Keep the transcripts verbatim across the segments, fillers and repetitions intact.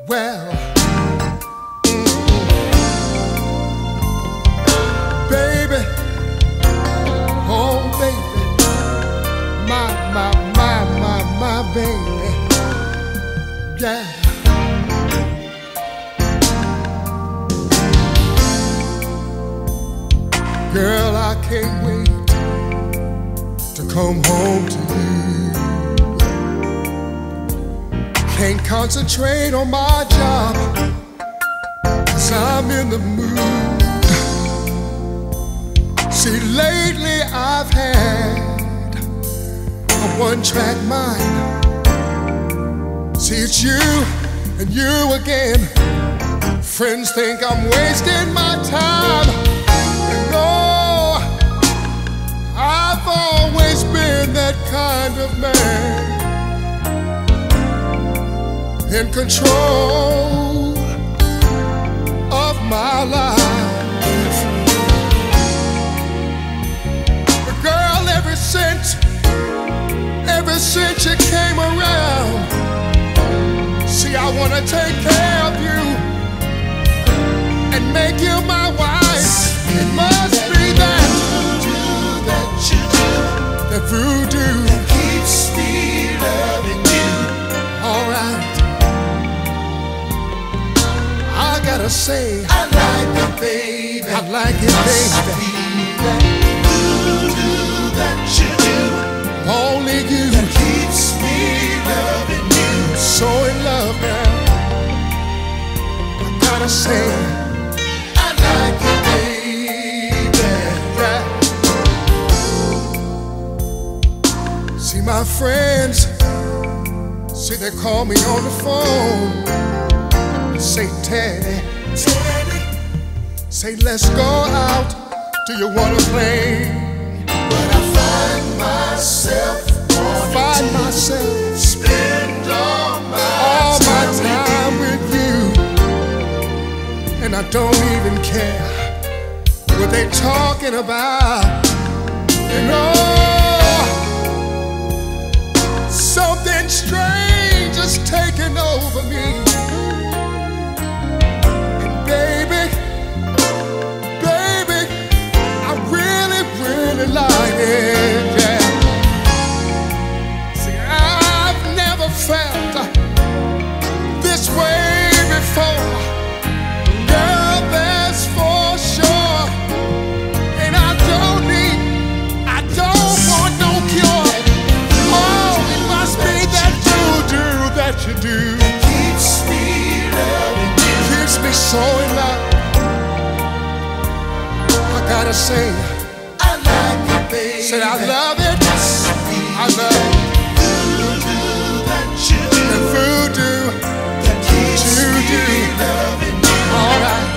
Well, baby, oh baby, my, my, my, my, my baby, yeah. Girl, I can't wait to come home to you. Can't concentrate on my job, 'cause I'm in the mood. See, lately I've had a one-track mind. See, it's you and you again. Friends think I'm wasting my time. And no, I've always been that kind of man, in control of my life. But girl, ever since, ever since you came around, see, I wanna take care of you and make you my wife. It must be that voodoo that you do, that voodoo that keeps me loving you. All right, I gotta say, I like it, baby. I like it, baby. Must be that voodoo that you do, only you, that keeps me loving you. So in love now, I gotta say, I like it, baby. Yeah. See, my friends, see, they call me on the phone, say, Teddy, Teddy, say, let's go out. Do you wanna play? But I find myself, find myself, spend all my, all my time with you, and I don't even care what they talking about. You know, something strange is taking over me. And baby, baby, I really, really like it, yeah. See, I've never felt this way before. Girl, that's for sure. And I don't need, I don't want no cure. Oh, it must be that voodoo that you do. It keeps me loving you. Keeps me so in love. I gotta say, I like it, baby. Say I love it. I love it. Voodoo that you do. The voodoo that keeps me loving you. All right.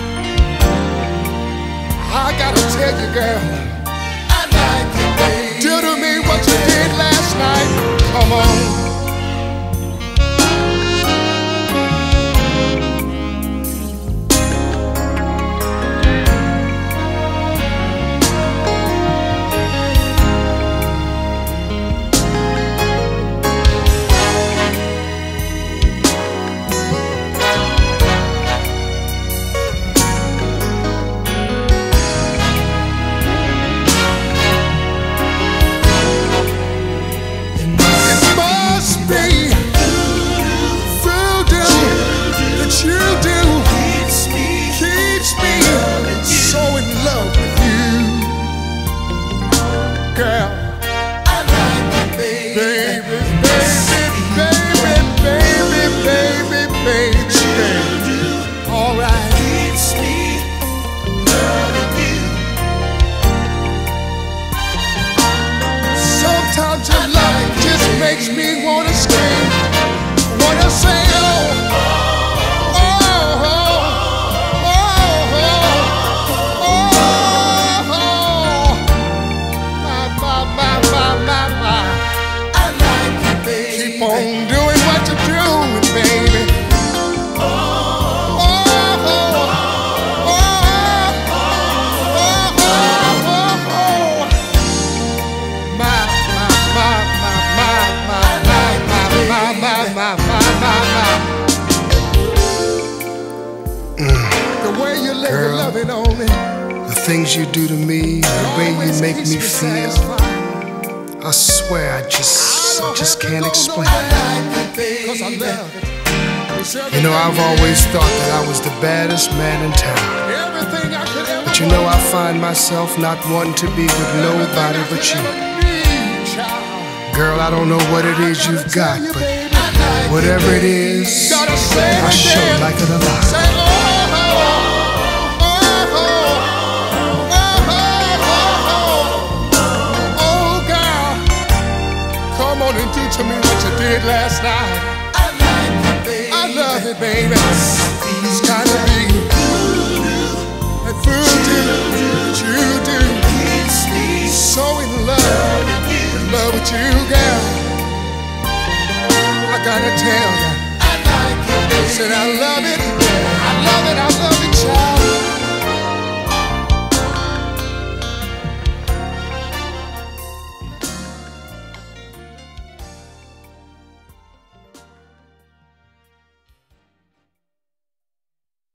I gotta tell you, girl, I like it, baby. Do to me what you did last night. Come on. Girl, the things you do to me, the way you make me feel, I swear I just, I just can't explain. You know, I've always thought that I was the baddest man in town. But you know, I find myself not wanting to be with nobody but you. Girl, I don't know what it is you've got, but whatever it is, I sure like it a lot. Come on and do to me what you did last night. I like it, baby. I love it, baby. It's kind of me. That voodoo that you do. So in love, in love with you, girl. I gotta tell you, I like it, baby. Said I love it.